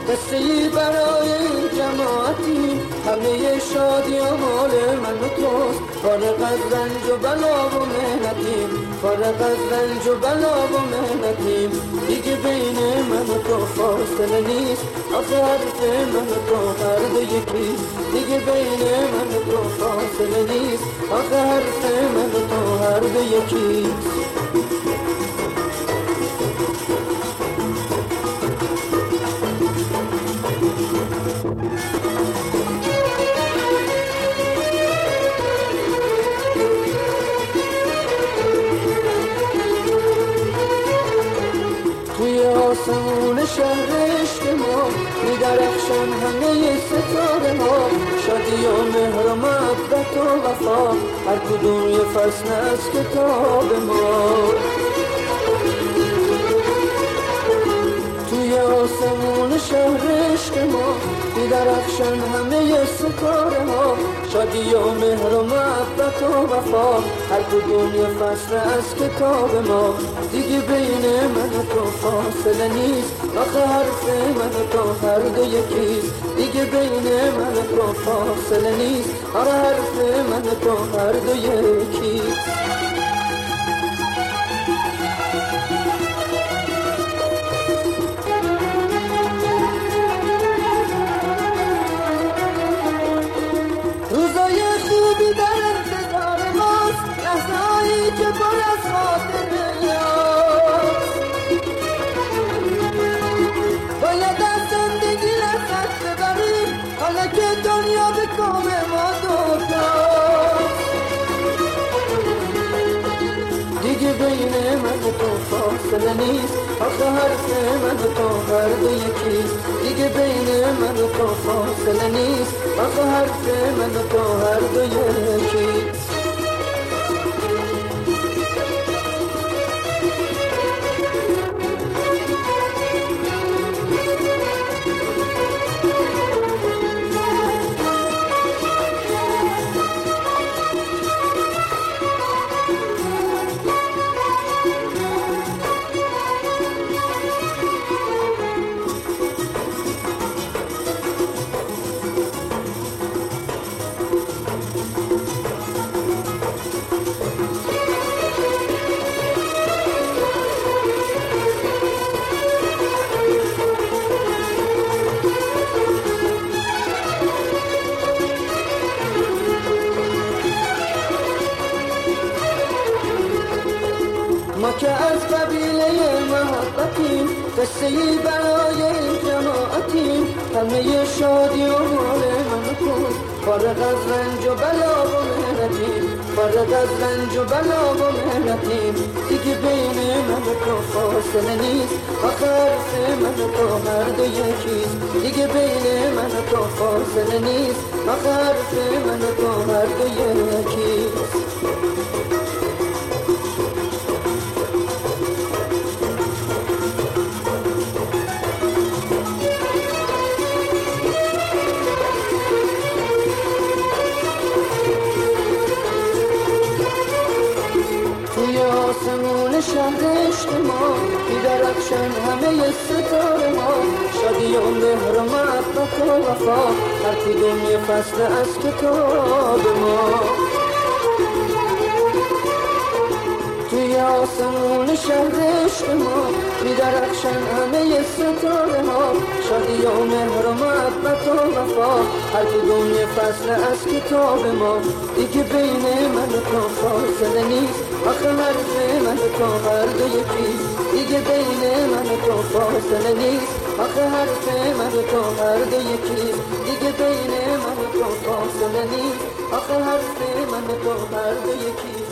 قصه‌ای برای جماعتی، همه شادی و مال من و توست. فارغ از رنج و بلا و محنتیم، فارغ از رنج و بلا و محنتیم. دیگه بین من و تو فاصله نیست، آخه حرف من و تو هر دو یکیست. دیگه بین من و تو فاصله نیست، آخه حرف من و تو هر دو یکیست. توی آسمون شهر عشق ما می‌درخشن همه ستاره ها، شادی و مهر و محبت و وفا، هر کدوم یه فصل از کتاب ما. توی آسمون شهر عشق ما می‌درخشن همه ستاره ها، شادی و مهر و محبت و وفا، هر کدوم یه فصل از کتاب ما. دیگه بین من و تو فاصله نیست، آخه حرف من و تو هر دو یکیست. دیگه بین من و تو فاصله نیست، آخه حرف من و تو هر دو یکیست. روزای خوبی در انتظار ماست، لحظه‌هایی که پر از خاطره هاست. باید از زندگی لذت ببریم، حالا که دنیا به کام ما دوتاست. دیگه بین من و تو فاصله نیست، آخه حرف من و تو هر دو یکیست. دیگه بین من و تو فاصله نیست، آخه حرف من و تو هر دو یکیست. ما که از قبیله محبتیم، قصه‌ای برای جماعتیم، همه شادی و مال من و توست. فارغ از رنج و بلا و محنتیم، فارغ از رنج و بلا و محنتیم. دیگه بین من و تو فاصله نیست، آخه حرف من و تو هر دو یکیست. دیگه بین من و تو فاصله نیست، آخه حرف من و تو هر دو یکیست. آسمون شهر عشق ما می‌درخشن همه ستاره ها، شادی و مهر و محبت و وفا، هر کدوم یه فصل از کتاب ما. توی آسمون شهر عشق ما می‌درخشن همه ستاره ها، شادی و مهر و محبت و وفا، هر کدوم یه فصل از کتاب ما. دیگه بین من و تو فاصله نیست، آخه حرف من و تو هر دو یکیست. دیگه بین من و تو فاصله نیست، آخه حرف من و تو هر دو یکیست. دیگه بین من و تو فاصله نیست، آخه حرف من و تو هر دو یکیست.